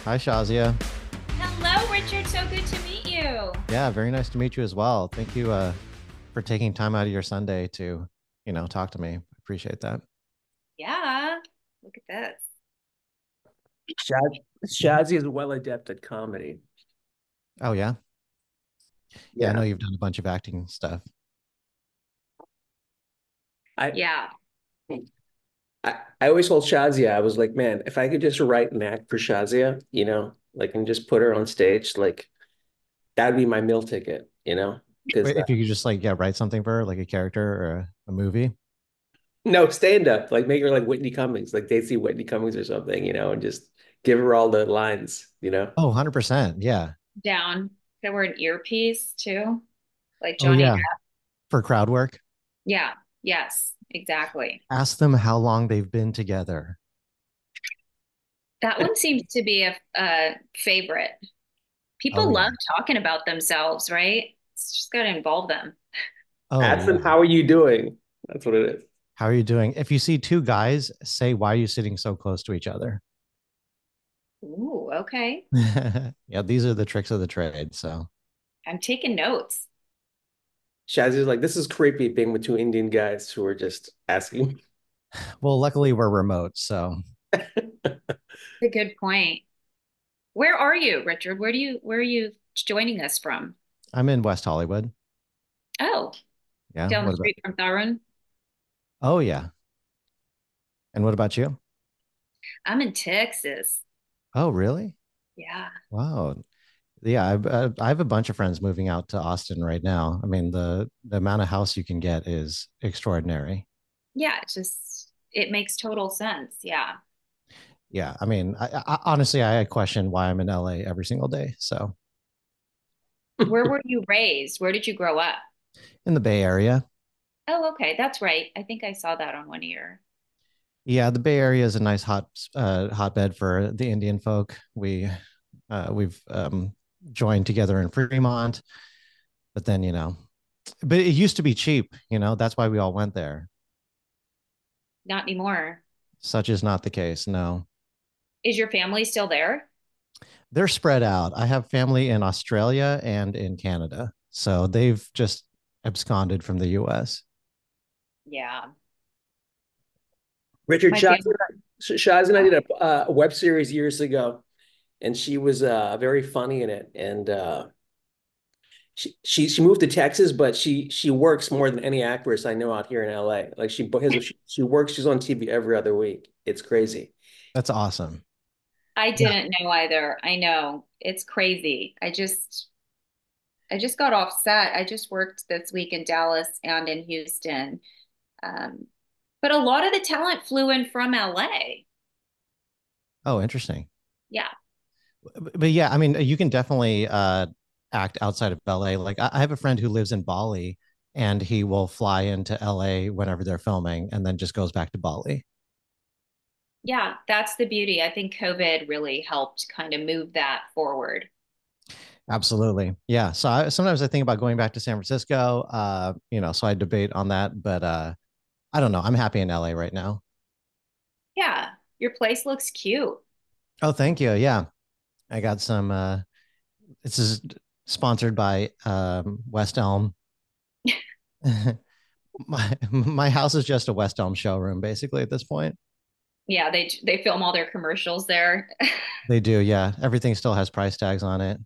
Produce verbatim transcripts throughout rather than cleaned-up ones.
Hi, Shazia. Hello, Richard. So good to meet you. Yeah, very nice to meet you as well. Thank you uh, for taking time out of your Sunday to, you know, talk to me. Appreciate that. Yeah, look at this. Shaz Shazi is well adept at comedy. Oh, yeah. Yeah, I know Yeah. you've done a bunch of acting stuff. I, Yeah, I I always told Shazia, I was like, man, if I could just write an act for Shazia, you know, like and just put her on stage, like that'd be my meal ticket, you know? Because Wait, uh, if you could just like, yeah, write something for her, like a character or a, a movie. no, stand up, like make her like Whitney Cummings, like they see Whitney Cummings or something, you know, and just give her all the lines, you know? Oh, one hundred percent. Yeah. down. There were an earpiece too, like Oh, Johnny yeah. Depp. For crowd work. Yeah, yes, exactly. Ask them how long they've been together. That one seems to be a, a favorite. Oh, People yeah. love talking about themselves, right? It's just got to involve them. Oh, Ask them, yeah. how are you doing? That's what it is. How are you doing? If you see two guys, say, why are you sitting so close to each other? Ooh, okay. Yeah, these are the tricks of the trade. So, I'm taking notes. Shazia's like, this is creepy being with two Indian guys who are just asking. well, luckily we're remote. So, That's a good point. Where are you, Richard? Where do you where are you joining us from? I'm in West Hollywood. Oh, Yeah. down the What about? street from Thurman. Oh, yeah. And what about you? I'm in Texas. Oh, really? Yeah. Wow. Yeah, I, I I have a bunch of friends moving out to Austin right now. I mean, the the amount of house you can get is extraordinary. Yeah, it just it makes total sense. Yeah. Yeah, I mean, I, I, honestly, I question why I'm in L A every single day. So, Where were you raised? Where did you grow up? in the Bay Area, Oh, okay. That's right. I think I saw that on one of your. yeah, the Bay Area is a nice hot uh, hotbed for the Indian folk. We uh, we've um, joined together in Fremont, but then you know, but it used to be cheap. You know, that's why we all went there. Not anymore. Such is not the case. No, Is your family still there? they're spread out. I have family in Australia and in Canada, so they've just absconded from the U S. Yeah. Richard My Shaz, family. Shaz and I did a, a web series years ago, and she was uh, very funny in it. And uh, she, she she moved to Texas, but she she works more than any actress I know out here in L A. Like she has she, she works. She's on T V every other week. It's crazy. That's awesome. I Yeah. didn't know either. I know. It's crazy. I just I just got off set. I just worked this week in Dallas and in Houston. Um, but a lot of the talent flew in from L A. Oh, interesting. Yeah. But yeah, I mean, you can definitely uh, act outside of L A. Like I have a friend who lives in Bali, and he will fly into L A whenever they're filming, and then just goes back to Bali. Yeah, that's the beauty. I think COVID really helped kind of move that forward. Absolutely. Yeah. So I, sometimes I think about going back to San Francisco. Uh, you know, so I debate on that, but uh, I don't know. I'm happy in L A right now. Yeah, your place looks cute. Oh, thank you. Yeah, I got some. Uh, this is sponsored by um, West Elm. my my house is just a West Elm showroom, basically at this point. Yeah, they they film all their commercials there. They do, yeah. Everything still has price tags on it.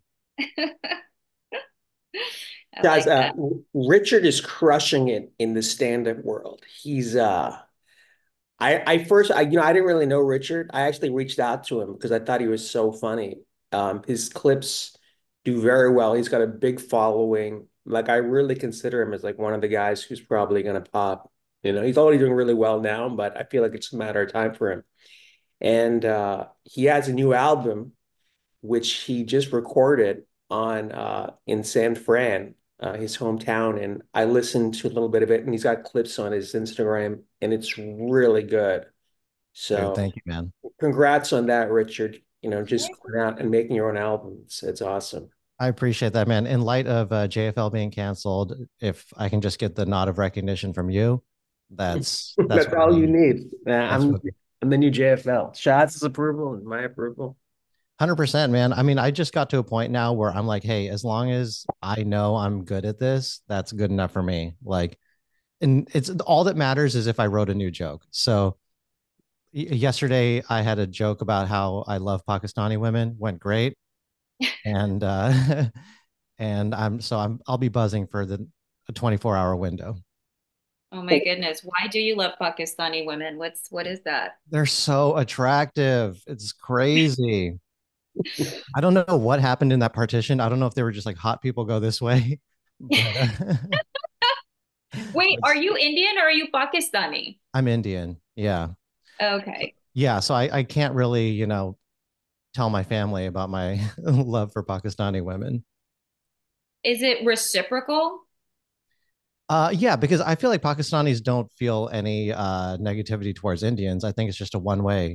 I Guys, like uh, that. Richard is crushing it in the stand-up world. He's uh I I first I you know I didn't really know Richard. I actually reached out to him because I thought he was so funny. Um, his clips do very well. He's got a big following. Like I really consider him as like one of the guys who's probably gonna pop. You know, he's already doing really well now, but I feel like it's a matter of time for him. And uh, he has a new album which he just recorded on uh, in San Fran, uh, his hometown. And I listened to a little bit of it, and he's got clips on his Instagram, and it's really good. Dude, So, thank you, man. congrats on that, Richard. You know, just going out and making your own album. It's, it's awesome. I appreciate that, man. In light of uh, J F L being canceled, if I can just get the nod of recognition from you, that's that's That's what I all you need. need. Uh, That's I'm what I'm the new J F L. Shots' approval and my approval. hundred percent, man. I mean, I just got to a point now where I'm like, hey, as long as I know I'm good at this, that's good enough for me. Like, and it's all that matters is if I wrote a new joke. So yesterday I had a joke about how I love Pakistani women, went great. And uh and I'm so I'm I'll be buzzing for the a twenty-four hour window. Oh my goodness. Why do you love Pakistani women? What's what is that? They're so attractive. It's crazy. I don't know what happened in that partition. I don't know if they were just like hot people go this way, but, uh, Wait, but are you Indian or are you Pakistani? I'm Indian. Yeah. Okay. Yeah. So I, I can't really, you know, tell my family about my love for Pakistani women. Is it reciprocal? Uh, yeah, because I feel like Pakistanis don't feel any uh, negativity towards Indians. I think it's just a one way.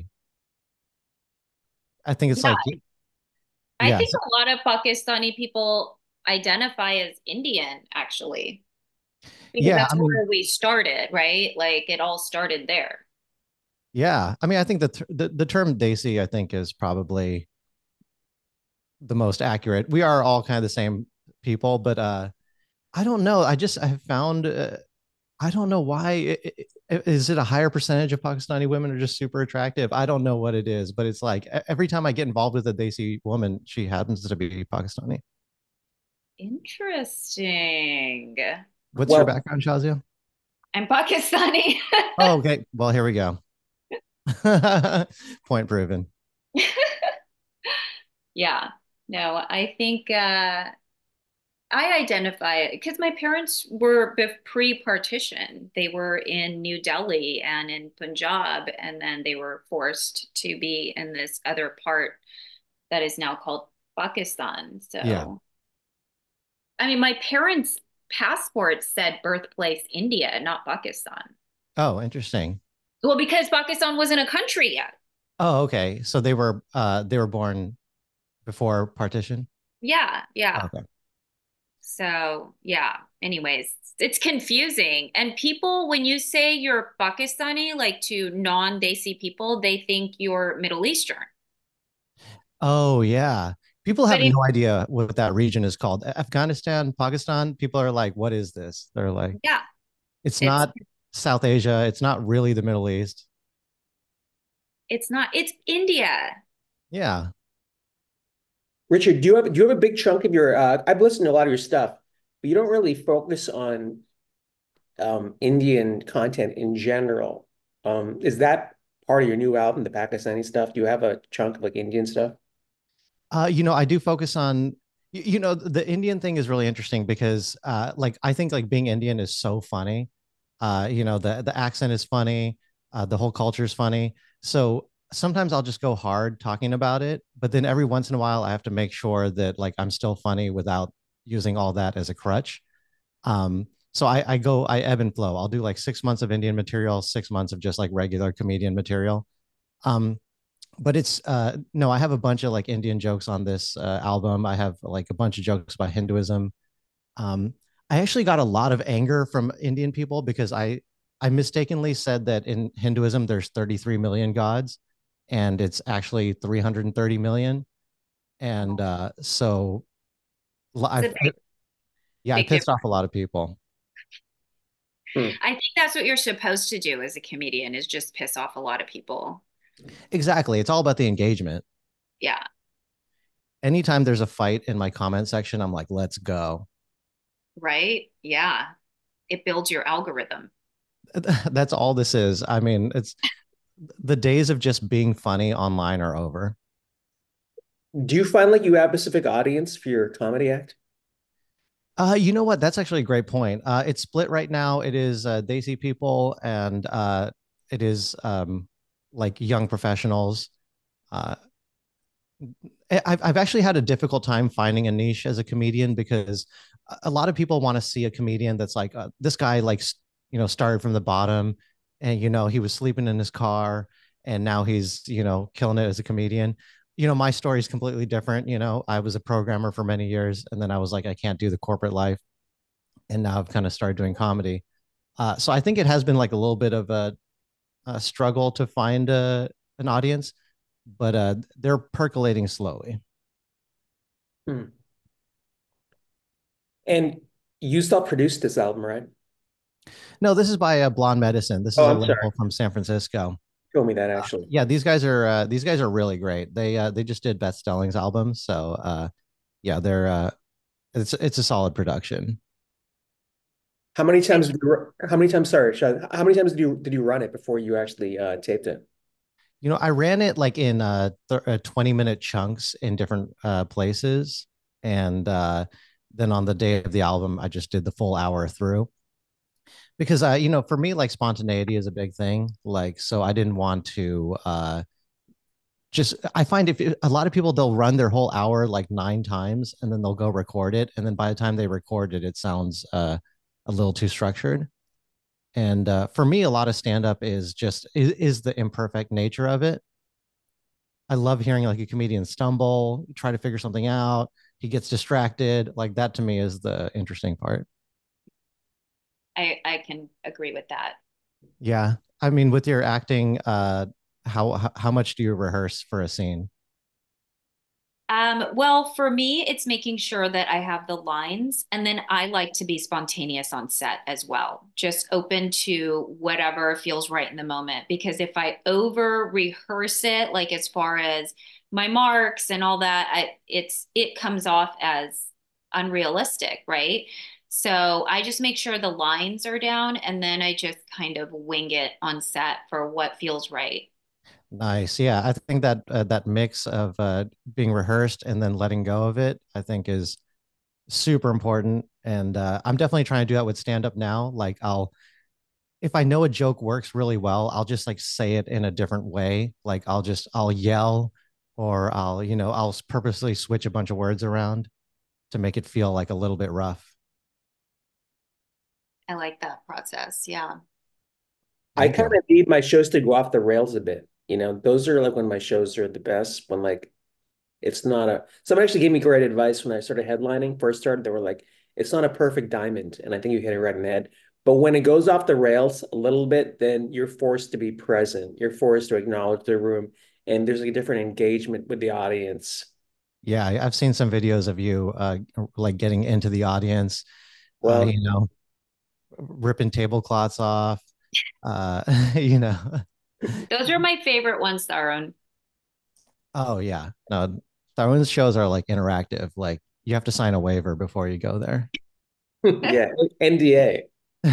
I think it's Yeah, like, I yeah, think a lot of Pakistani people identify as Indian actually, because yeah. that's I mean, where we started, right? Like it all started there. yeah. I mean, I think that the, the term Desi, I think, is probably the most accurate. We are all kind of the same people, but uh, I don't know. I just I have found uh, I don't know why. It, it, is it a higher percentage of Pakistani women are just super attractive? I don't know what it is, but it's like e- every time I get involved with a Desi woman, she happens to be Pakistani. Interesting. What's your Well, background, Shazia? I'm Pakistani. Oh, okay. Well, here we go. Point proven. Yeah. No, I think uh I identify because my parents were pre-partition. They were in New Delhi and in Punjab, and then they were forced to be in this other part that is now called Pakistan. Yeah. So, I mean, my parents' passports said birthplace India, not Pakistan. Oh, interesting. Well, because Pakistan wasn't a country yet. Oh, okay. So they were uh they were born before partition. Yeah, yeah. Okay. So, yeah. Anyways, it's confusing. And people, when you say you're Pakistani, like to non-Desi people, they think you're Middle Eastern. Oh, yeah. People But have in, no idea what that region is called. Afghanistan, Pakistan, people are like, what is this? They're like, yeah, it's it's not South Asia. It's not really the Middle East. it's not, it's India. Yeah. Richard, do you have do you have a big chunk of your uh I've listened to a lot of your stuff, but you don't really focus on um Indian content in general. Um, is that part of your new album, the Pakistani stuff? Do you have a chunk of like Indian stuff? Uh, you know, I do focus on, you, you know, the Indian thing is really interesting because, uh, like, I think like being Indian is so funny. Uh, you know, the the accent is funny, uh, the whole culture is funny. So sometimes I'll just go hard talking about it, but then every once in a while I have to make sure that like I'm still funny without using all that as a crutch. Um, so I, I go, I ebb and flow. I'll do like six months of Indian material, six months of just like regular comedian material. Um, but it's uh no, I have a bunch of like Indian jokes on this uh, album. I have like a bunch of jokes about Hinduism. um I actually got a lot of anger from Indian people because i i mistakenly said that in Hinduism there's thirty-three million gods and it's actually three hundred thirty million. And uh so It's a I've I, big, yeah, I big pissed off difference. a lot of people. Hmm. I think that's what you're supposed to do as a comedian is just piss off a lot of people. Exactly, it's all about the engagement. Yeah, Anytime there's a fight in my comment section, I'm like, let's go. right? Yeah. It builds your algorithm. That's all this is. I mean, it's the days of just being funny online are over. Do you find like you have a specific audience for your comedy act? Uh, you know what? That's actually a great point. Uh, it's split right now. It is uh, Desi people and uh, it is um, like young professionals. Uh, I've I've actually had a difficult time finding a niche as a comedian because a lot of people want to see a comedian that's like uh, this guy like you know started from the bottom and you know he was sleeping in his car and now he's you know killing it as a comedian. You know, my story is completely different. You know, I was a programmer for many years and then I was like I can't do the corporate life and now I've kind of started doing comedy. Uh, so I think it has been like a little bit of a, a struggle to find a, an audience, but uh, they're percolating slowly. Hmm. And you still produced this album, right? No, this is by uh, Blonde Medicine. This is Oh, a I'm sorry. label from San Francisco. Show me that actually. Yeah, these guys are uh, these guys are really great. They uh, they just did Beth Stelling's album, so uh, yeah, they're uh, it's it's a solid production. How many times did you, how many times, sorry, Shad, how many times did you did you run it before you actually uh taped it? You know, I ran it like in uh, th- uh twenty minute chunks in different uh places, and uh, then on the day of the album, I just did the full hour through because uh, you know, for me, like spontaneity is a big thing. Like, so I didn't want to uh just I find if it, a lot of people they'll run their whole hour like nine times and then they'll go record it and then by the time they record it it sounds uh a little too structured and uh for me a lot of stand up is just is, is the imperfect nature of it. I love hearing like a comedian stumble, try to figure something out, he gets distracted, like that to me is the interesting part. I I can agree with that. Yeah, I mean with your acting, uh how how much do you rehearse for a scene? Um, well, for me, it's making sure that I have the lines, and then I like to be spontaneous on set as well, just open to whatever feels right in the moment. Because if I over rehearse it, like as far as my marks and all that, I, it's it comes off as unrealistic, right? So I just make sure the lines are down, and then I just kind of wing it on set for what feels right. Nice. Yeah, I think that uh, that mix of uh, being rehearsed and then letting go of it, I think is super important. And uh, I'm definitely trying to do that with stand up now. Like I'll, if I know a joke works really well, I'll just like say it in a different way. Like I'll just I'll yell or I'll, you know, I'll purposely switch a bunch of words around to make it feel like a little bit rough. I like that process. Yeah. I Thank kind you. of need my shows to go off the rails a bit. You know, those are like when my shows are the best, when like it's not a someone actually gave me great advice when I started headlining, first started, they were like, it's not a perfect diamond. And I think you hit it right in the head. But when it goes off the rails a little bit, then you're forced to be present. You're forced to acknowledge the room. And there's like a different engagement with the audience. Yeah, I- I've seen some videos of you uh, like getting into the audience, uh, Well, you know, ripping tablecloths off, uh, you know. Those are my favorite ones, Tharon. Oh yeah. No, Darwin's shows are like interactive. Like you have to sign a waiver before you go there. yeah, N D A.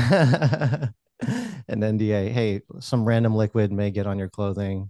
An N D A. Hey, some random liquid may get on your clothing.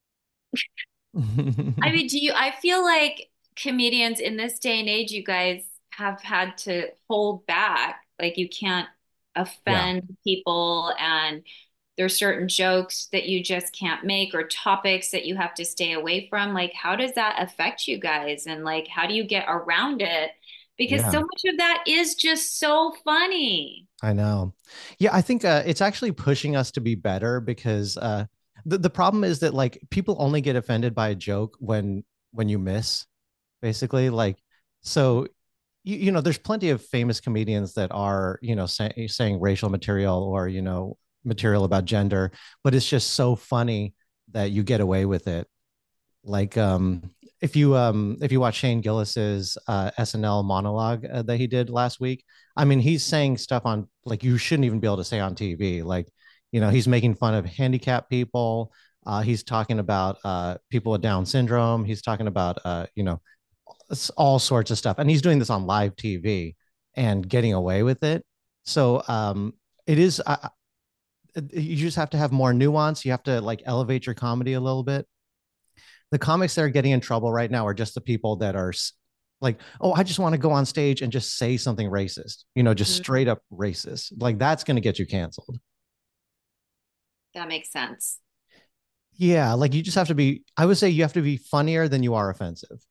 I mean, do you, I feel like comedians in this day and age, you guys have had to hold back. Like you can't Yeah. offend people and there's certain jokes that you just can't make or topics that you have to stay away from. Like, how does that affect you guys? And like, how do you get around it? Because Yeah. so much of that is just so funny. I know. Yeah, I think uh, it's actually pushing us to be better because uh, the the problem is that like people only get offended by a joke when when you miss, basically. Like, so you, you know, there's plenty of famous comedians that are you know say, saying racial material or you know material about gender, but it's just so funny that you get away with it. Like um if you um if you watch Shane Gillis's uh S N L monologue uh, that he did last week, I mean he's saying stuff on like you shouldn't even be able to say on T V. Like, you know, he's making fun of handicapped people. Uh he's talking about uh people with Down syndrome. He's talking about uh you know all sorts of stuff. And he's doing this on live T V and getting away with it. So um it is uh, you just have to have more nuance. You have to like elevate your comedy a little bit. The comics that are getting in trouble right now are just the people that are like, oh, I just want to go on stage and just say something racist, you know, just Mhm. straight up racist. Like that's going to get you canceled. That makes sense. Yeah, like you just have to be, I would say you have to be funnier than you are offensive.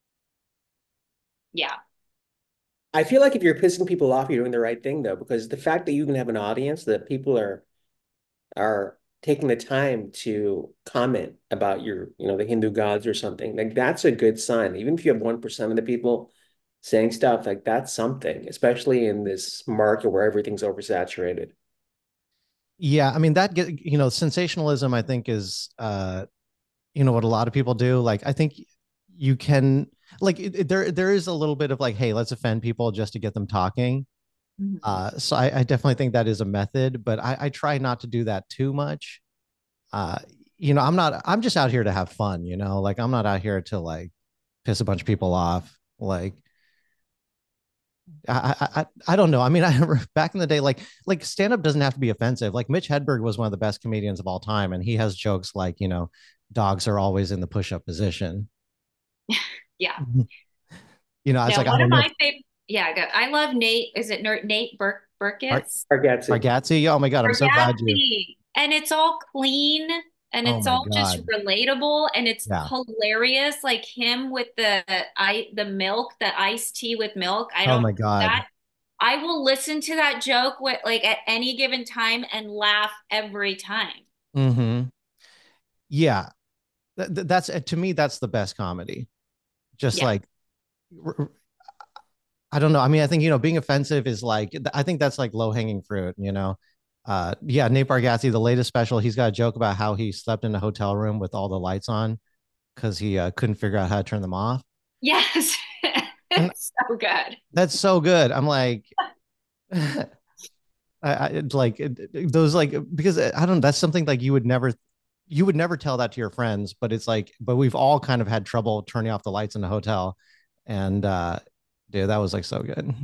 Yeah. I feel like if you're pissing people off, you're doing the right thing though, because the fact that you can have an audience that people are are taking the time to comment about your, you know, the Hindu gods or something, like that's a good sign. Even if you have one percent of the people saying stuff, like that's something, especially in this market where everything's oversaturated. Yeah, I mean that get you know sensationalism I think is uh you know what a lot of people do. Like I think you can like it, it- there there is a little bit of like, hey, let's offend people just to get them talking. Mhm. Uh, so I, I definitely think that is a method, but I, I try not to do that too much. Uh, you know, I'm not. I'm just out here to have fun. You know, like I'm not out here to like piss a bunch of people off. Like I, I, I, I don't know. I mean, I back in the day, like, like stand up doesn't have to be offensive. Like Mitch Hedberg was one of the best comedians of all time, and he has jokes like, you know, dogs are always in the push up position. Yeah. You know, I was No, like, I one of don't know if my favorite. Yeah, go- I love Nate. Is it Ner- Nate Bur Bar- Burkitts? Bargatze. Bargatze. Oh my god, I'm so glad you. Bargatze. And it's all clean and Oh it's my all just god, relatable and it's yeah. hilarious. Like him with the I the milk, the iced tea with milk. I Oh don't my god. that I will listen to that joke with like at any given time and laugh every time. Mm-hmm. Yeah, Th- th- that's to me that's the best comedy. Just Yeah. like I don't know. I mean, I think, you know, being offensive is like, I think that's like low hanging fruit, you know? Uh, yeah, Nate Bargatze, the latest special, he's got a joke about how he slept in a hotel room with all the lights on because he uh, couldn't figure out how to turn them off. Yes. And It's so good. that's so good. I'm like, I, I it's like it- those, like, because uh, I don't, that's something like you would never, you would never tell that to your friends, but it's like, but we've all kind of had trouble turning off the lights in the hotel. And, uh, dude, that was like so good.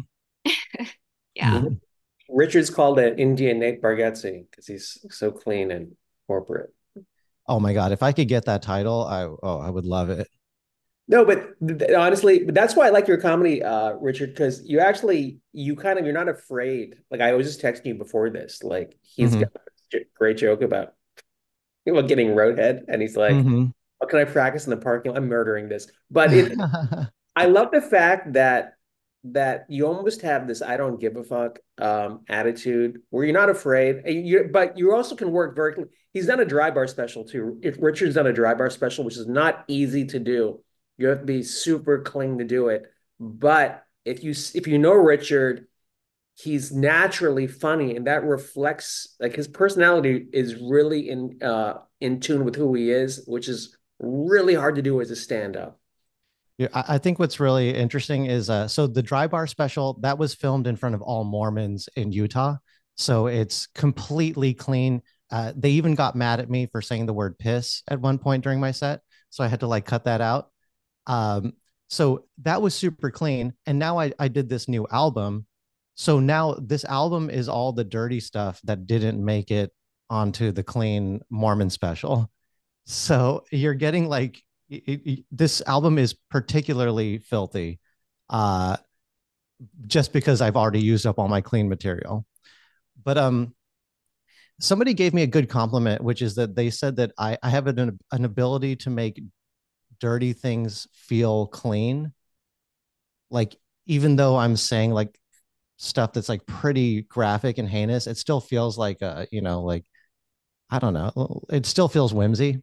Yeah. Richard's called it Indian Nate Bargatze because he's so clean and corporate. Oh my God. If I could get that title, I, oh, I would love it. No, but th- honestly, but that's why I like your comedy, uh, Richard, because you actually you kind of you're not afraid. Like I was just texting you before this, like he's Hmm. got a great joke about about getting roadhead, and he's like, Hmm. "What can I practice in the parking lot? I'm murdering this." But it, I love the fact that that you almost have this "I don't give a fuck" um, attitude where you're not afraid. and You, but you also can work very. He's done a dry bar special too. If Richard's done a dry bar special, which is not easy to do. You have to be super clean to do it. But if you if you know Richard, he's naturally funny, and that reflects like his personality is really in uh in tune with who he is, which is really hard to do as a stand-up. Yeah, I I think what's really interesting is uh, so the Dry Bar special that was filmed in front of all Mormons in Utah, so it's completely clean. Uh, they even got mad at me for saying the word piss at one point during my set, so I had to like cut that out. Um, so that was super clean. And now I, I did this new album. So now this album is all the dirty stuff that didn't make it onto the clean Mormon special. So you're getting like it, it, this album is particularly filthy, uh, just because I've already used up all my clean material. But um, somebody gave me a good compliment, which is that they said that I, I have an, an ability to make dirty things feel clean. Like even though I'm saying like stuff that's like pretty graphic and heinous, it still feels like uh, you know, like I don't know, it still feels whimsy.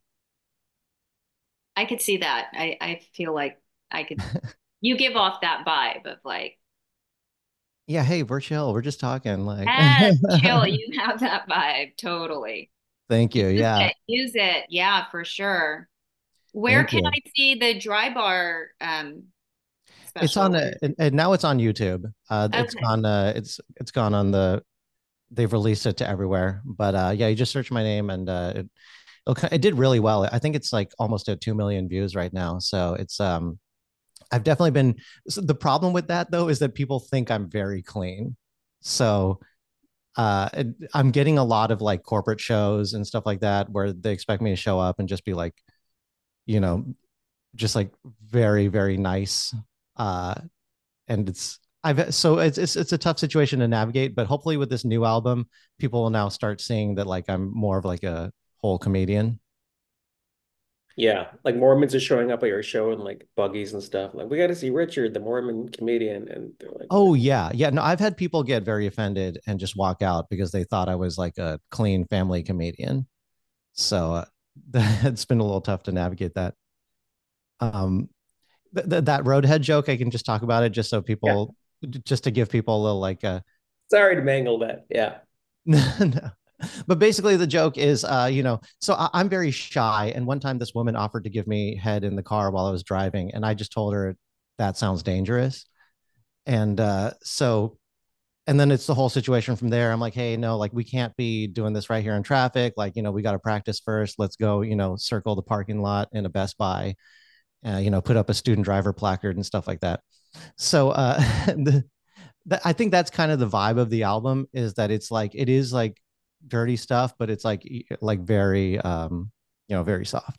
I could see that. I, I feel like I could, you give off that vibe of like, Yeah, hey, we're chill. We're just talking. Like, yes, chill. You have that vibe. Totally. thank you. Use Yeah, it. Use it. Yeah, for sure. Where thank can you. I see the dry bar um It's special? on, Where? uh, and, and now it's on YouTube. Uh, it's Okay. gone. Uh, it's it's gone on the. They've released it to everywhere. But uh, yeah, you just search my name and uh, it it did really well. I think it's like almost at two million views right now. So it's um I've definitely been. So the problem with that though is that people think I'm very clean. So uh, I'm getting a lot of like corporate shows and stuff like that where they expect me to show up and just be like, you know, just like very very nice. Uh, and it's I've so it's, it's it's a tough situation to navigate. But hopefully with this new album, people will now start seeing that like I'm more of like a whole comedian. Yeah, like Mormons are showing up at your show in like buggies and stuff. Like, we got to see Richard, the Mormon comedian, and they're like, Oh yeah, yeah. No, I've had people get very offended and just walk out because they thought I was like a clean family comedian. So uh, it's been a little tough to navigate that. Um, th- th- that roadhead joke, I can just talk about it just so "Yeah, people, just to give people a little like, uh, sorry to mangle that." Yeah, no, But basically the joke is, uh, you know, so I, I'm very shy. And one time this woman offered to give me head in the car while I was driving. And I just told her that sounds dangerous. And uh, so, and then it's the whole situation from there. I'm like, hey, no, like we can't be doing this right here in traffic. Like, you know, we got to practice first. Let's go, you know, circle the parking lot in a Best Buy, uh, you know, put up a student driver placard and stuff like that. So uh, the, the, I think that's kind of the vibe of the album is that it's like, it is like dirty stuff, but it's like, like very, um, you know, very soft.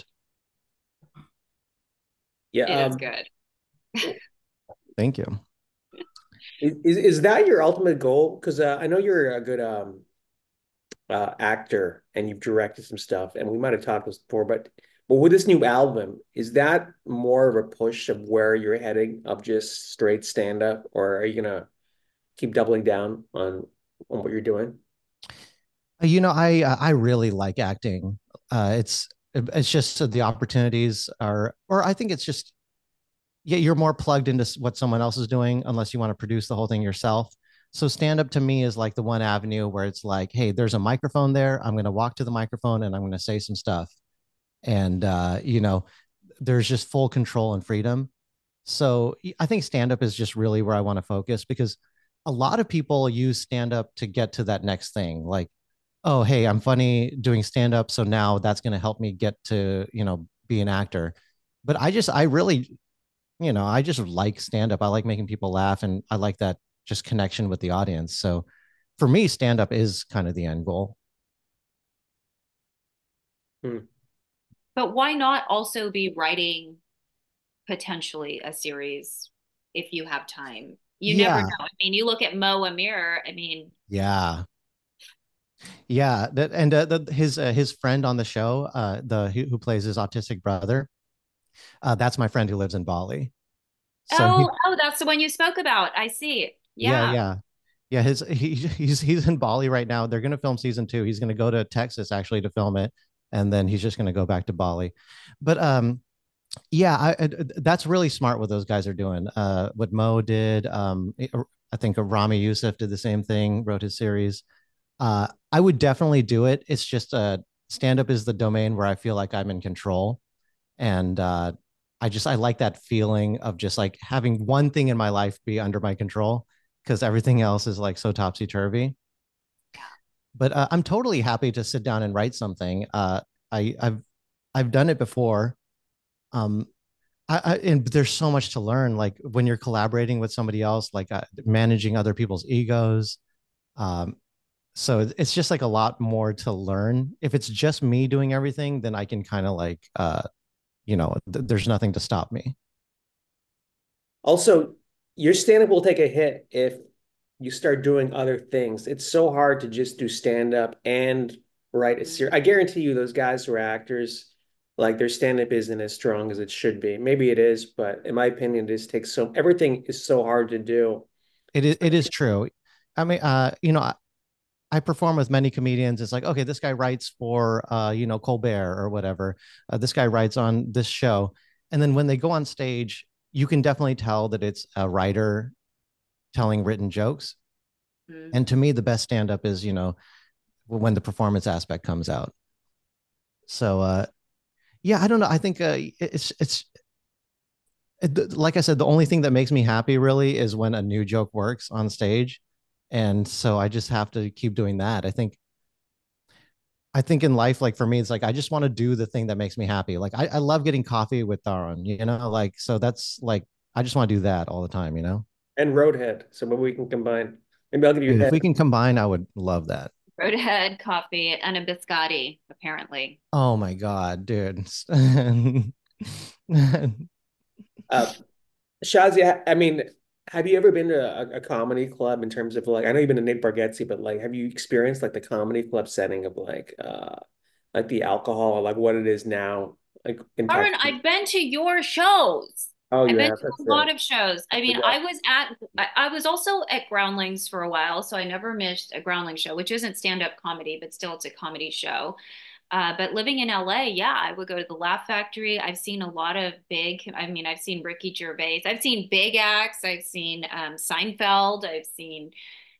Yeah. It is Um, good. Thank you. is is that your ultimate goal? Because uh, I know you're a good um uh actor and you've directed some stuff, and we might have talked this before, but but with this new album, is that more of a push of where you're heading of just straight stand up, or are you gonna keep doubling down on on what you're doing? You know, I uh, I really like acting. Uh, it's it's just the opportunities are, or I think it's just yeah, you're more plugged into what someone else is doing unless you want to produce the whole thing yourself. So stand up to me is like the one avenue where it's like, hey, there's a microphone there. I'm going to walk to the microphone and I'm going to say some stuff. And uh, you know, there's just full control and freedom. So I think stand up is just really where I want to focus because a lot of people use stand up to get to that next thing. Like, oh, hey, I'm funny doing stand up. So now that's going to help me get to, you know, be an actor. But I just, I really you know, I just like stand up. I like making people laugh and I like that just connection with the audience. So for me, stand up is kind of the end goal. Hmm. But why not also be writing potentially a series if you have time? You never Yeah. know. I mean, you look at Mo Amir. I mean, Yeah. Yeah. That, and uh, the, his, uh, his friend on the show, uh, the, who, who plays his autistic brother, uh, that's my friend who lives in Bali. So he, oh, oh, that's the one you spoke about. I see. yeah, Yeah. yeah. Yeah, his he he's he's in Bali right now. They're gonna film season two. He's gonna go to Texas actually to film it, and then he's just gonna go back to Bali. But um, yeah, I, I, that's really smart what those guys are doing. Uh, what Mo did, um, I think Rami Youssef did the same thing, wrote his series. Uh, I would definitely do it. It's just uh, stand up is the domain where I feel like I'm in control, and uh, I just I like that feeling of just like having one thing in my life be under my control because everything else is like so topsy turvy. But uh, I'm totally happy to sit down and write something. Uh, I, I've I've done it before. Um, I, I, and there's so much to learn. Like when you're collaborating with somebody else, like uh, managing other people's egos. Um, so it's just like a lot more to learn. If it's just me doing everything, then I can kind of like, uh, you know, th- there's nothing to stop me. Also, your stand-up will take a hit if you start doing other things. It's so hard to just do stand-up and write a series. I guarantee you those guys who are actors, like their stand-up isn't as strong as it should be. Maybe it is, but in my opinion, it just takes so everything is so hard to do. It is, it is true. I mean, uh, you know, I, I perform with many comedians. It's like, okay, this guy writes for, uh, you know, Colbert or whatever. Uh, this guy writes on this show. And then when they go on stage, you can definitely tell that it's a writer telling written jokes. Mm. And to me, the best stand up is, you know, when the performance aspect comes out. So, uh, yeah, I don't know. I think uh, it's, it's, it, like I said, the only thing that makes me happy really is when a new joke works on stage. And so I just have to keep doing that. I think I think in life, like for me, it's like I just want to do the thing that makes me happy. Like I, I love getting coffee with Darren, you know, like so that's like I just want to do that all the time, you know. And Roadhead, so maybe we can combine. Maybe I'll give you Dude, if head. we can combine, I would love that. Roadhead coffee and a biscotti, apparently. Oh my God, dude. Uh, Shazia, I mean, have you ever been to a, a comedy club in terms of like, I know you've been to Nate Bargatze, but like, have you experienced like the comedy club setting of like, uh, like the alcohol, or like what it is now, like in Aaron, Texas? I've been to your shows. Oh, I've you been have. to That's a right. lot of shows. I mean, Yeah. I was at, I, I was also at Groundlings for a while, so I never missed a Groundling show, which isn't stand-up comedy, but still it's a comedy show. Uh, but living in L A, yeah, I would go to the Laugh Factory. I've seen a lot of big, I mean, I've seen Ricky Gervais. I've seen big acts. I've seen um, Seinfeld. I've seen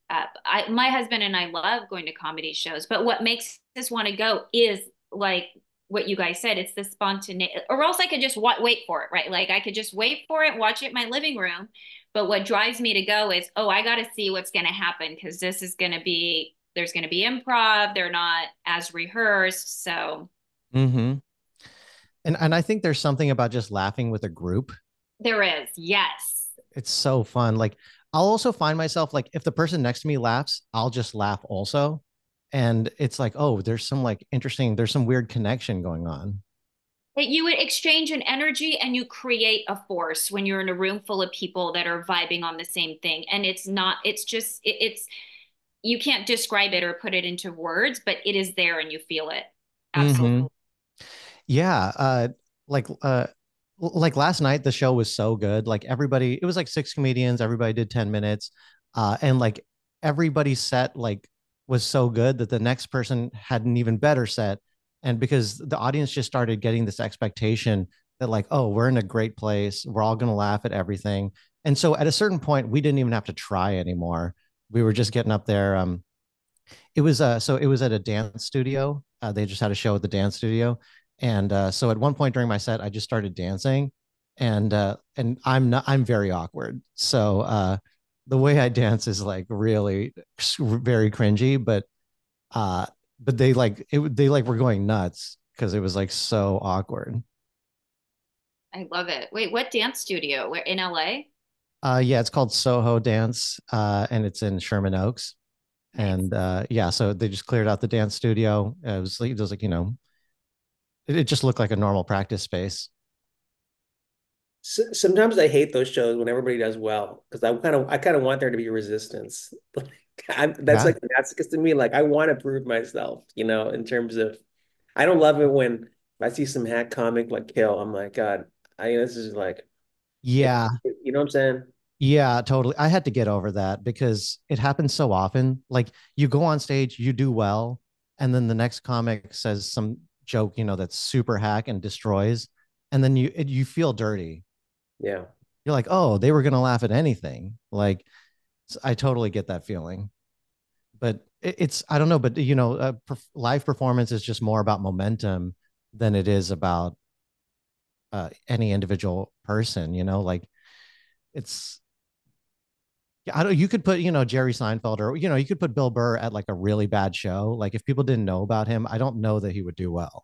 uh, I, my husband and I love going to comedy shows, but what makes us want to go is like what you guys said. It's the spontaneity, or else I could just wa- wait for it, right? Like I could just wait for it, watch it in my living room. But what drives me to go is, oh, I got to see what's going to happen because this is going to be, there's going to be improv. They're not as rehearsed. So Mm-hmm. And and I think there's something about just laughing with a group. there is, yes. It's so fun. Like I'll also find myself like if the person next to me laughs, I'll just laugh also. And it's like, oh, there's some like interesting, there's some weird connection going on. That you would exchange an energy and you create a force when you're in a room full of people that are vibing on the same thing. And it's not, it's just, it, it's, you can't describe it or put it into words, but it is there and you feel it. Absolutely. Mm-hmm. Yeah. Uh like uh like last night the show was so good. Like everybody, it was like six comedians, everybody did ten minutes. Uh and like everybody's set like was so good that the next person had an even better set. And because the audience just started getting this expectation that like, oh, we're in a great place, we're all gonna laugh at everything. And so at a certain point, we didn't even have to try anymore. We were just getting up there. Um it was uh so it was at a dance studio. Uh, they just had a show at the dance studio, and uh, so at one point during my set, I just started dancing, and uh, and I'm not I'm very awkward. So uh, the way I dance is like really very cringy, but uh, but they like it. They like were going nuts because it was like so awkward. I love it. Wait, what dance studio? Where in L A? Uh, yeah, it's called Soho Dance, uh, and it's in Sherman Oaks. Nice. And uh, yeah, so they just cleared out the dance studio. It was like, it was like you know it, it just looked like a normal practice space. S sometimes I hate those shows when everybody does well because I kind of I kind of want there to be resistance. I, that's Yeah. like that's because to me like I want to prove myself, you know, in terms of I don't love it when if I see some hack comic like kill, I'm like, God, I this is like it, Yeah. you know what I'm saying? Yeah, totally. I had to get over that because it happens so often. Like you go on stage, you do well, and then the next comic says some joke, you know, that's super hack and destroys, and then you it, you feel dirty. Yeah. You're like, oh, they were gonna laugh at anything. Like I totally get that feeling. But it, it's I don't know, but you know, uh, perf- live performance is just more about momentum than it is about uh, any individual person. You know, like it's yeah, I don't. You could put, you know, Jerry Seinfeld, or you know, you could put Bill Burr at like a really bad show. Like if people didn't know about him, I don't know that he would do well.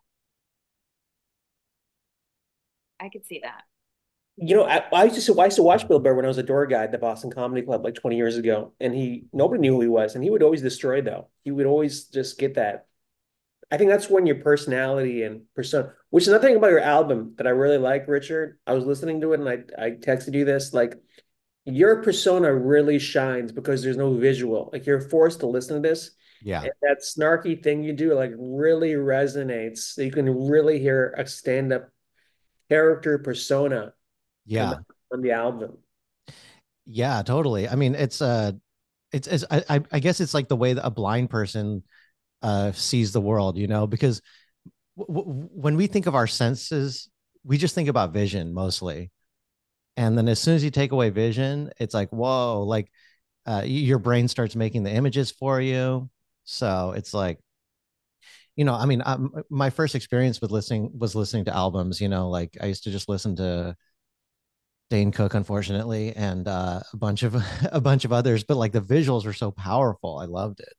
I could see that. You know, I, I used to I used to watch Bill Burr when I was a door guy at the Boston Comedy Club like twenty years ago, and he nobody knew who he was, and he would always destroy though. He would always just get that. I think that's when your personality and persona, which is another thing about your album that I really like, Richard. I was listening to it and I I texted you this, like your persona really shines because there's no visual. Like you're forced to listen to this. Yeah, And that snarky thing you do like really resonates. So you can really hear a stand-up character persona on the yeah, on the album. yeah, totally. I mean, it's uh, it's, it's I I I guess it's like the way that a blind person uh sees the world, you know, because w- w- when we think of our senses, we just think about vision mostly, and then as soon as you take away vision, it's like whoa, like uh, your brain starts making the images for you. So it's like you know, I mean, um, my first experience with listening was listening to albums. You know, like I used to just listen to Dane Cook, unfortunately, and uh, a bunch of a bunch of others. But like the visuals were so powerful, I loved it.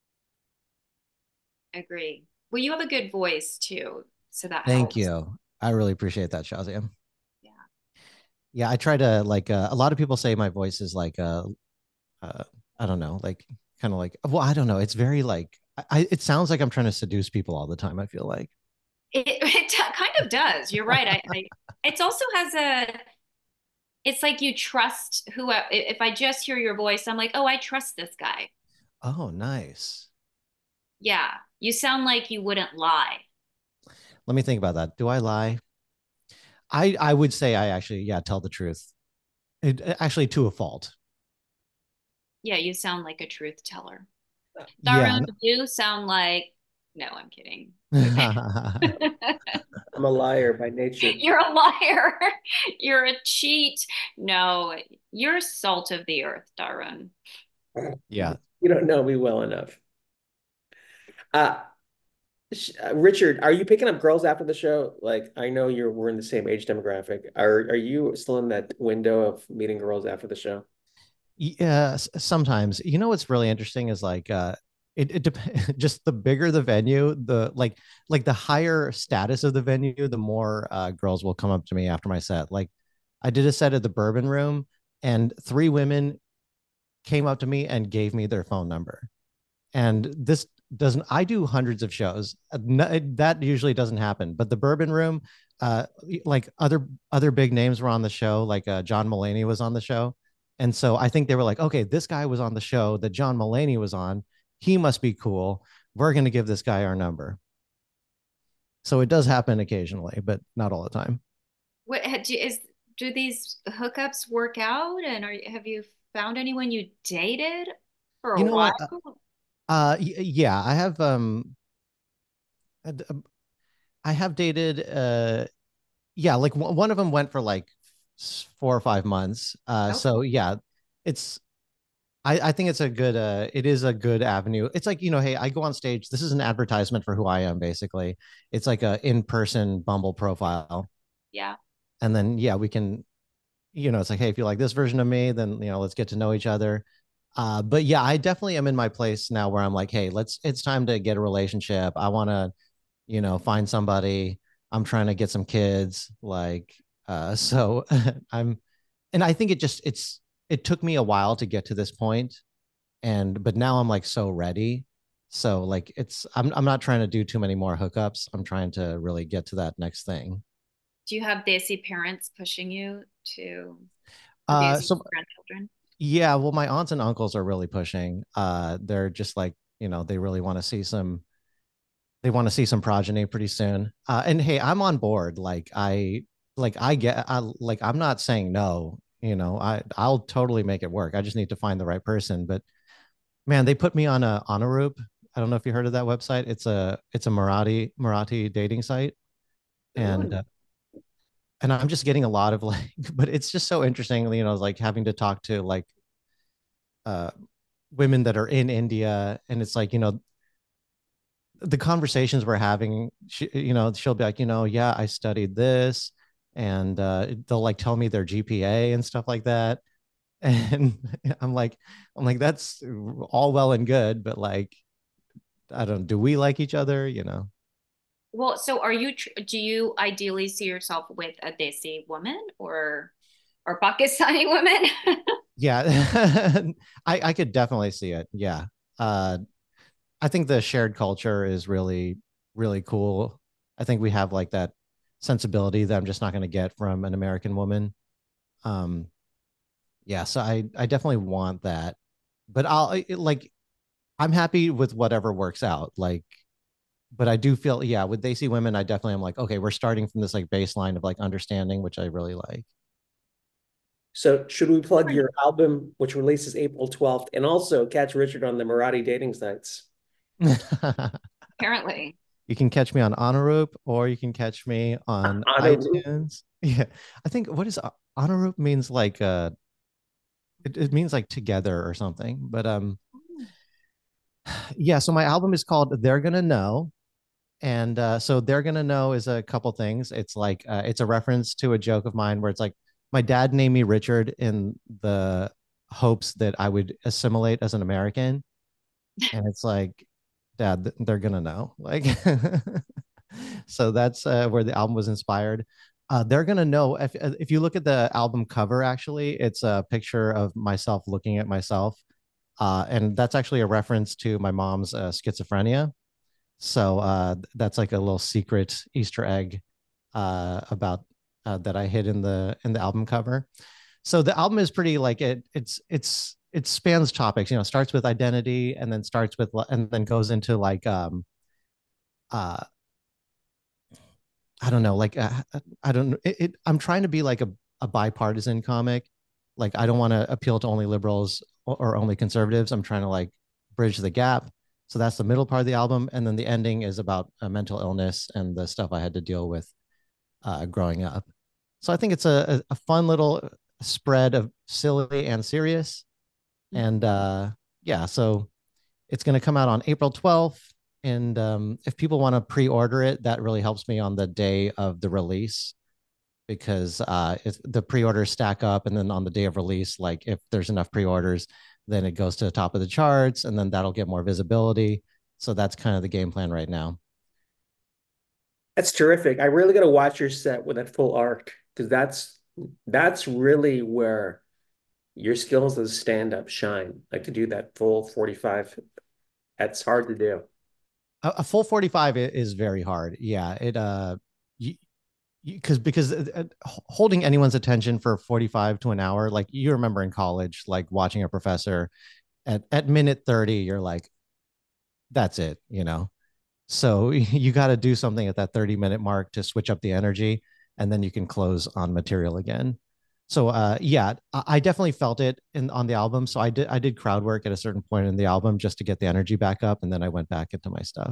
Agree. Well, you have a good voice too, so that Thank helps. you. I really appreciate that, Shazia. Yeah. Yeah, I try to like. Uh, a lot of people say my voice is like, uh, uh I don't know, like kind of like. Well, I don't know. It's very like. I, it sounds like I'm trying to seduce people all the time. I feel like. It, it kind of does. You're right. I, I it's also has a it's like you trust who if I just hear your voice, I'm like, "Oh, I trust this guy." Oh, nice. Yeah. You sound like you wouldn't lie. Let me think about that. Do I lie? I I would say I actually yeah tell the truth. It, actually to a fault. Yeah, you sound like a truth teller. Yeah. Darun, you sound like no, I'm kidding. Okay. No. I'm a liar by nature. You're a liar. You're a cheat. No, you're salt of the earth, Darun. Yeah. You don't know me well enough. Uh, uh, Richard, are you picking up girls after the show? Like, I know you're we're in the same age demographic. Are are you still in that window of meeting girls after the show? Yeah, sometimes. You know what's really interesting is like uh it, it depends. Just the bigger the venue, the like like the higher status of the venue, the more uh girls will come up to me after my set. Like I did a set at the Bourbon Room and three women came up to me and gave me their phone number. And this doesn't, I do hundreds of shows. That usually doesn't happen, but the Bourbon Room, uh like other other big names were on the show, like uh, John Mulaney was on the show. And so I think they were like, okay, this guy was on the show that John Mulaney was on, he must be cool, we're going to give this guy our number. So it does happen occasionally, but not all the time. What do, is do these hookups work out? And are have you found anyone you dated for You a know while? what, uh yeah, I have um I have dated uh yeah, like one of them went for like four or five months. Uh, Oh, so yeah, it's I, I think it's a good uh it is a good avenue. It's like, you know, hey, I go on stage. This is an advertisement for who I am, basically. It's like a in-person Bumble profile. yeah. And then yeah, we can, you know, it's like, hey, if you like this version of me, then you know, let's get to know each other. Uh, but yeah, I definitely am in my place now where I'm like, hey, let's it's time to get a relationship. I wanna, you know, find somebody. I'm trying to get some kids. Like, uh, so I'm, and I think it just, it's, it took me a while to get to this point, and, but now I'm like so ready. So like, it's, I'm, I'm not trying to do too many more hookups. I'm trying to really get to that next thing. Do you have desi parents pushing you to Uh, abuse so grandchildren? yeah, well, my aunts and uncles are really pushing. Uh, they're just like, you know, they really want to see some they want to see some progeny pretty soon. Uh, and hey, I'm on board. Like I like I get I like I'm not saying no, you know, I I'll totally make it work. I just need to find the right person. But man, they put me on a on a Anuroop. I don't know if you heard of that website. It's a it's a Marathi Marathi dating site. And Ooh. uh, and I'm just getting a lot of like, but it's just so interesting, you know, like having to talk to like uh women that are in India, and it's like, you know, the conversations we're having, she, you know, she'll be like, you know, yeah, I studied this, and uh, they'll like tell me their G P A and stuff like that, and I'm like, I'm like, that's all well and good, but like, I don't, do we like each other? You know? Well, so are you, tr- do you ideally see yourself with a desi woman or or Pakistani woman? Yeah, I I could definitely see it. Yeah, uh, I think the shared culture is really really cool. I think we have like that sensibility that I'm just not going to get from an American woman. Um, yeah, so I I definitely want that, but I'll it, like I'm happy with whatever works out. Like, but I do feel, yeah, with They See Women, I definitely am like, okay, we're starting from this like baseline of like understanding, which I really like. So should we plug your album, which releases April twelfth, and also catch Richard on the Marathi dating sites? Apparently. You can catch me on Honorup, or you can catch me on On a iTunes. Yeah, I think what is Honorup means like uh, it, it means like together or something. But um, yeah. So my album is called "They're Gonna Know," and uh, so "They're Gonna Know" is a couple things. It's like uh, it's a reference to a joke of mine where it's like my dad named me Richard in the hopes that I would assimilate as an American, and it's like, Dad, they're gonna know. Like, so that's uh, where the album was inspired. Uh, they're gonna know if if you look at the album cover. Actually, it's a picture of myself looking at myself, uh, and that's actually a reference to my mom's uh, schizophrenia. So uh, that's like a little secret Easter egg uh, about uh, that I hid in the in the album cover. So the album is pretty like it it's it's it spans topics, you know, starts with identity, and then starts with and then goes into like um uh I don't know, like uh, I don't it, it I'm trying to be like a, a bipartisan comic. Like I don't want to appeal to only liberals or, or only conservatives. I'm trying to like bridge the gap. So that's the middle part of the album, and then the ending is about a mental illness and the stuff I had to deal with uh, growing up. So I think it's a, a, a fun little spread of silly and serious. And uh, yeah, so it's going to come out on April twelfth. And um, if people want to pre-order it, that really helps me on the day of the release because uh, it's, the pre-orders stack up. And then on the day of release, like if there's enough pre-orders, then it goes to the top of the charts and then that'll get more visibility. So that's kind of the game plan right now. That's terrific. I really got to watch your set with that full arc because that's that's really where your skills as a stand-up shine. Like to do that full forty-five, that's hard to do. A, a full forty-five is very hard. Yeah, it uh you, because because uh, holding anyone's attention for forty-five to an hour, like you remember in college, like watching a professor at at minute thirty, you're like, that's it, you know. So you got to do something at that thirty minute mark to switch up the energy, and then you can close on material again. So uh, yeah, I definitely felt it in on the album. So I did I did crowd work at a certain point in the album just to get the energy back up, and then I went back into my stuff.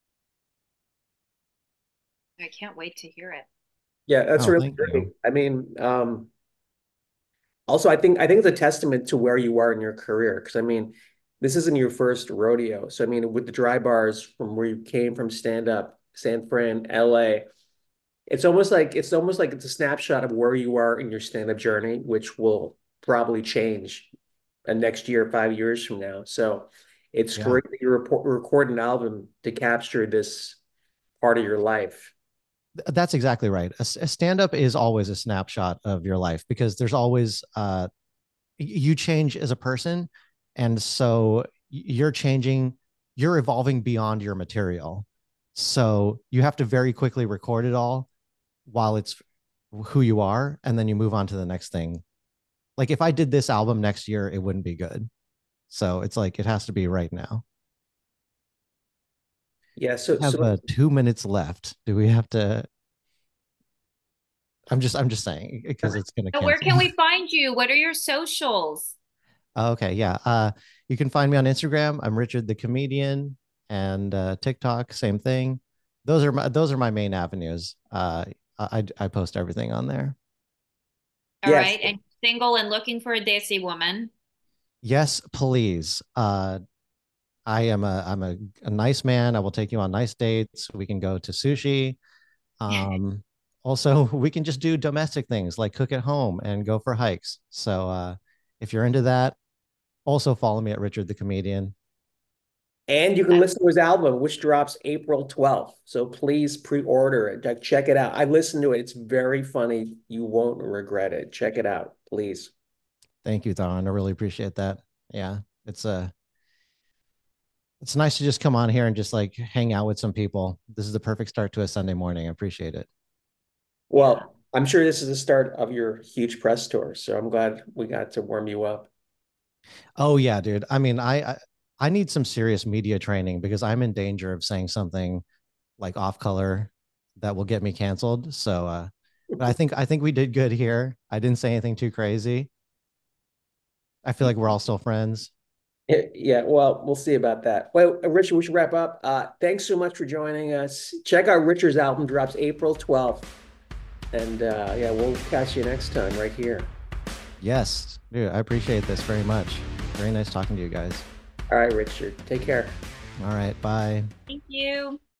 I can't wait to hear it. Yeah, that's Oh, really thank great. you. I mean, um, also I think I think it's a testament to where you are in your career because I mean, this isn't your first rodeo. So I mean, with the dry bars from where you came from, stand up, San Fran, L A, it's almost like it's almost like it's a snapshot of where you are in your stand-up journey, which will probably change uh, next year, five years from now. So it's Yeah. great that you report, record an album to capture this part of your life. That's exactly right. A, a stand-up is always a snapshot of your life because there's always uh you change as a person, and so you're changing, you're evolving beyond your material. So you have to very quickly record it all while it's who you are, and then you move on to the next thing. Like if I did this album next year, it wouldn't be good. So it's like it has to be right now. Yeah. We So have so uh, two minutes left. Do we have to? I'm just I'm just saying because it's gonna So where cancel. can we find you? What are your socials? Okay, yeah. Uh, you can find me on Instagram. I'm Richard the Comedian, and uh, TikTok, same thing. Those are my those are my main avenues. Uh, I I post everything on there. All yes, right. And single and looking for a desi woman. Yes, please. Uh, I am a I'm a, a nice man. I will take you on nice dates. We can go to sushi. Um, also, we can just do domestic things like cook at home and go for hikes. So uh, if you're into that, also follow me at Richard the Comedian. and you can listen to his album, which drops April twelfth. So please pre-order it. Like, check it out. I listened to it. It's very funny. You won't regret it. Check it out, please. Thank you, Thon. I really appreciate that. Yeah, it's a uh, it's nice to just come on here and just like hang out with some people. This is the perfect start to a Sunday morning. I appreciate it. Yeah. Well, I'm sure this is the start of your huge press tour, so I'm glad we got to warm you up. Oh yeah, dude. I mean, I I, I need some serious media training because I'm in danger of saying something like off color that will get me canceled. So, uh, but I think I think we did good here. I didn't say anything too crazy. I feel like we're all still friends. Yeah, well, we'll see about that. Well, uh, Richard, we should wrap up. Uh, thanks so much for joining us. Check out Richard's album, drops April twelfth. And uh, yeah, we'll catch you next time right here. Yes, dude. I appreciate this very much. Very nice talking to you guys. All right, Richard, take care. All right, bye. Thank you.